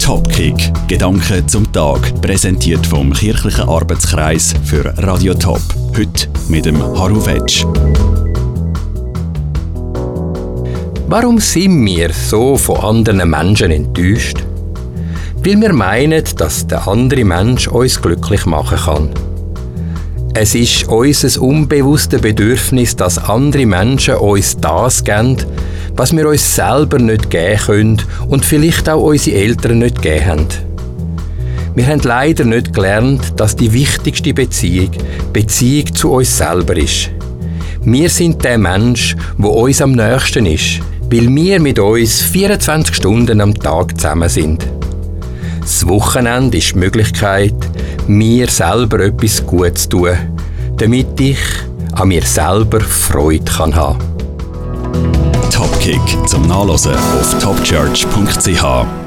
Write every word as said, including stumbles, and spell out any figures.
Topkick, Gedanken zum Tag, präsentiert vom Kirchlichen Arbeitskreis für Radio Top. Heute mit dem Haru Vetsch. Warum sind wir so von anderen Menschen enttäuscht? Weil wir meinen, dass der andere Mensch uns glücklich machen kann. Es ist unser unbewusstes Bedürfnis, dass andere Menschen uns das geben, was wir uns selber nicht geben können und vielleicht auch unsere Eltern nicht gegeben haben. Wir haben leider nicht gelernt, dass die wichtigste Beziehung Beziehung zu uns selber ist. Wir sind der Mensch, der uns am nächsten ist, weil wir mit uns vierundzwanzig Stunden am Tag zusammen sind. Das Wochenende ist die Möglichkeit, mir selber etwas Gutes zu tun, damit ich an mir selber Freude haben kann. Topkick zum Nachlesen auf topchurch punkt c h.